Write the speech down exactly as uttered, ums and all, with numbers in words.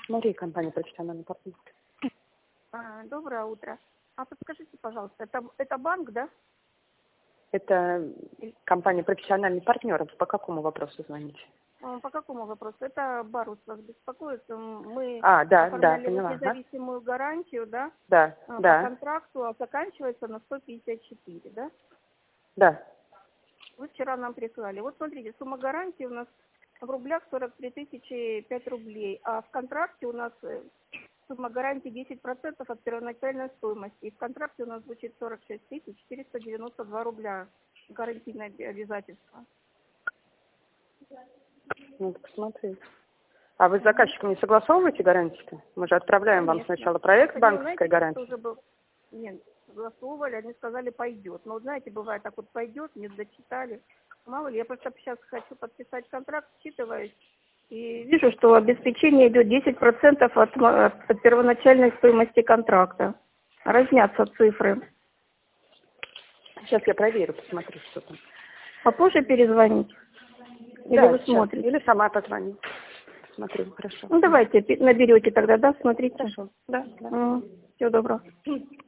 Мария, компания «Профессиональный партнер». А, доброе утро. А подскажите, пожалуйста, это, это банк, да? Это компания «Профессиональный партнер». По какому вопросу звоните? А, По какому вопросу? Это Барус вас беспокоит. Мы А, да, да, оформляли поняла. вот независимую ага. гарантию, да? Да, а, да. По контракту, а заканчивается на сто пятьдесят четыре, да? Да. Вы вчера нам прислали. Вот смотрите, сумма гарантии у нас в рублях сорок три тысячи пять рублей, а в контракте у нас сумма гарантии десять процентов от первоначальной стоимости. И в контракте у нас звучит сорок шесть тысяч четыреста девяносто два рубля гарантийное обязательство. Надо посмотреть. А вы с заказчиком не согласовываете гарантии-то? Мы же отправляем Конечно. вам сначала проект Они, банковской знаете, гарантии. уже был... Нет, согласовывали, они сказали, пойдет. Но, знаете, бывает так вот, пойдет, не дочитали. Мало ли, я просто сейчас хочу подписать контракт, считываюсь. И вижу, что обеспечение идет десять процентов от, от первоначальной стоимости контракта. Разнятся цифры. Сейчас я проверю, посмотрю, что там. Попозже перезвонить? Или да, вы сейчас. смотрите? Или сама позвоню. Смотрю, хорошо. Ну, давайте наберете тогда, да, смотрите. Хорошо, да. да. Mm. Всего доброго.